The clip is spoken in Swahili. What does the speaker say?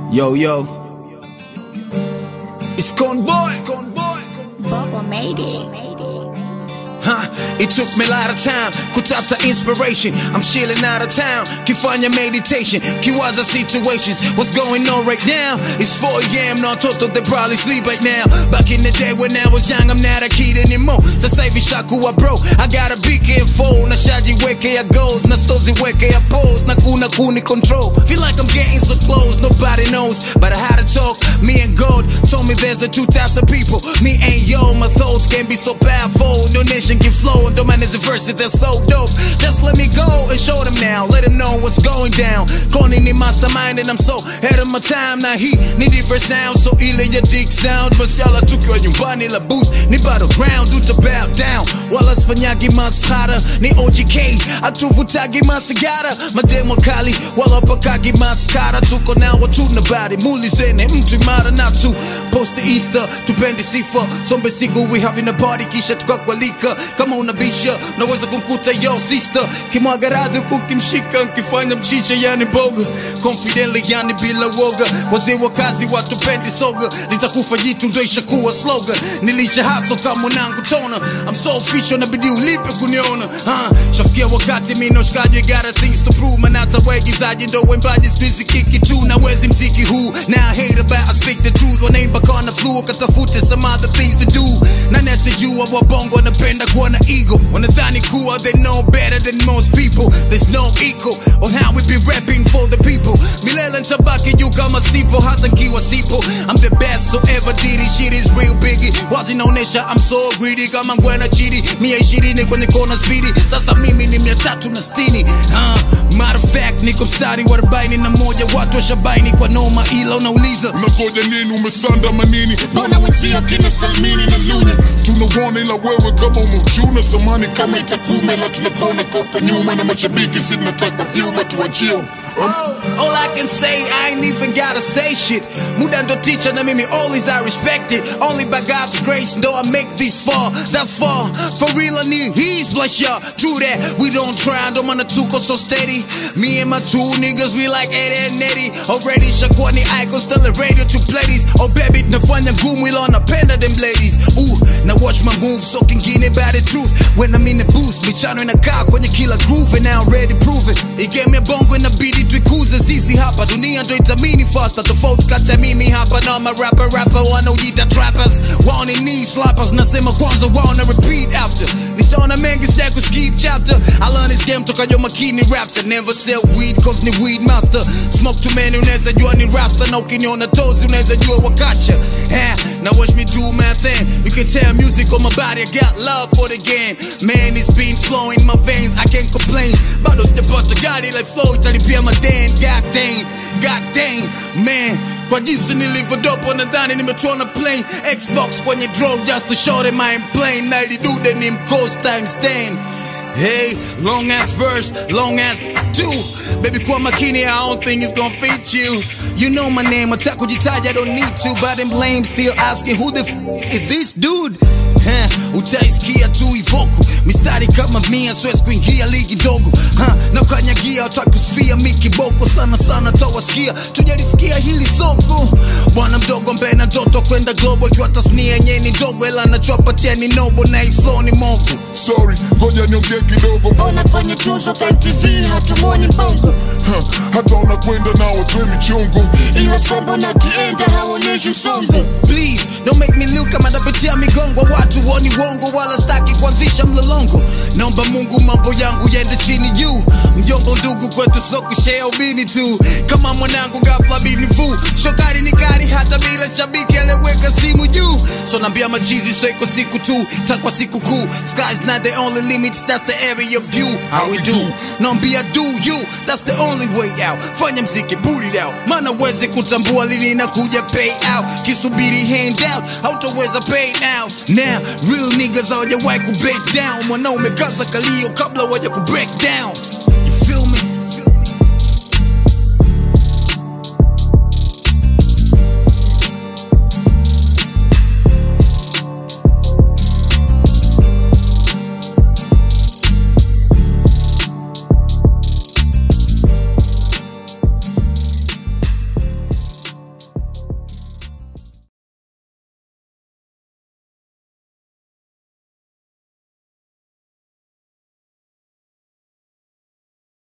Yo, yo. It's Conboy. Bubba made it. It took me a lot of time kutafuta inspiration. I'm chilling out of town, kifanya meditation, kiwaza situations. What's going on right now? It's 4 a.m. No toto, they probably sleep right now. Back in the day when I was young, I'm not a kid anymore. Sasa hivi shakuwa bro, I gotta be careful. Na shaji weke ya goals, na stozi weke ya pose, na kuna kuni control. Feel like I'm getting so close, nobody knows, but I had to talk. Me and God told me there's two types of people. Me and yo, my thoughts can be so powerful. No nation can flow. Don't mind the verses, they're so dope. Just let me go and show them now. Let them know what's going down. Cloning the mastermind and I'm so ahead of my time. Now he need different sound. So ile ya dick sound. Masiala tukiwa nyumbani la booth. Ni battle ground, do to bow down. Wala sfanyagi maskhara. Ni OGK, atuvutagi masigara. Mademo kali, wala pakagi maskara. Tuko na watu na body. Muli zene, mtu imara na tu. Post the Easter, tupendi sifa. Sombe siku we having a party. Kisha tukakwalika. Kama unabisha, naweza kumkuta yo sister. Kimwaga radhi kukimshika, nkifanya mchicha yani boga. Confidently yani bila woga. Wazee wa kazi watupendi soga. Litakufa jitu ndo ishakuwa slogan. Nilisha haso kama mwanangu tona. I'm so official na bidi ulipe kuniona. Shafikia wakati mino shikaji got things to prove. Manata waigizaji ndo wembaji squeezy kiki tu. Na wezi mziki huu. Now I hate about I speak the truth. Or name back on the flu. Katafute some other things to do. Na nesijua wabongo napenda kuwa na ego. Wanadhani kuwa they know better than most people. There's no equal on how we be rapping for the people. Milele ntabaki juu kama steeple hata nkiwa sipo. I'm the best so ever did it. Shit is real biggie. Wazinaonesha I'm so greedy kama ngwena chidi. Mia 20 kwenye kona speedy. Sasa mimi ni 360. Matter of fact niko mstari wa 41. Watu washabaini kwa noma ila unauliza unakoja nini umesanda manini. Mbona wenzio kina Salmini na Luna Tunawana ila wewe kama umechuna samani kama itakume la tunakona kopa nyuma. Na mashabiki sinataka vyuma tuwachio. All I can say, I ain't even gotta say shit. Muda ndo teacher na mimi always I respect it. Only by God's grace though I make this far. That's far, for real I need He's bless ya. True that, we don't try, ndo mana tuko so steady. Me and my two niggas, we like Eddie and Eddie. Already shakuwa ni icons, still a radio to ladies. Oh baby, nafanya ngumu ila wanapenda them ladies. Ooh, now watch my moves so kingine about the truth. When I'm in the booth, michano inakaa kwenye kila groove. And now I'm ready to prove it. It gave me a bongo in the beat. Tuikuze sisi hapa, dunia ndo itamini faster. Tofauti kati ya mimi hapa na ma rapper wanaojiita trappers. Wao ni knee slappers, nasema kwanza wao na repeat after. Nishaona mengi sija kuskip chapter. I learn this game toka yo makini raptor. Never sell weed cause ni weed master. Smoke too many unaweza jua ni rasta. Na ukiniona tozi unaweza jua wakacha. Now watch me do my thing. You can tell music on my body, I got love for the game. Man, it's been flowing in my veins, I can't complain. Bado sijapata gari like flow italipia maden. God dang, man. Kwa jinsi nilivyo dope wanadhani nimetuona plane. Xbox kwenye drone just to show them I ain't playing. Na ili dude ni mcoast times 10. Hey, long ass verse, long ass two. Baby kwa makini, I don't think it's gonna fit you. You know my name, ataka kujitaja, I don't need to. But them lame still asking who the is this dude? Utaisikia tu ivoko. Mistari kama mia, siwezi kuingia ligi dogo. Na ukanyagia, utakusifia mikiboko. Sana tawasikia, tujalifikia hili soko. Bwana mdogo mbe na ndoto kwenda globo. Ikiwa tasnia yenye ni ndogo, ela nachopatia ni nobo. Na iflow ni moko. Sorry, ngoja niongee kidogo. Mbona kwenye tuzo kwa MTV hatumoni mbongo. Hata unakwenda na watwe michongo. Ila sambo na kienda haoneshi usongo. Please, don't make me look kama napitia migongo. Watu woni wongo wala staki kuanzisha mlolongo. Naomba Mungu mambo yangu yende chini juu. Mjombo ndugu kwetu so kushare ubini tu. Kama mwanangu ghafla bini vu. Shokari ni kari hata bila shabiki aleweka simu juu. So nambia machizi so iko siku tu. Takwa siku kuu. Sky's not the only limits, that's the area of view. How we do? Nambia do you, that's the only way out. Fanya mziki, boot it out. Mana wezi kutambua lini na kuja pay out. Kisubiri hand out, hautaweza pay now. Now, real niggas hawajawai ku back down. Mwanaume kaza kalio kabla waja ku break down.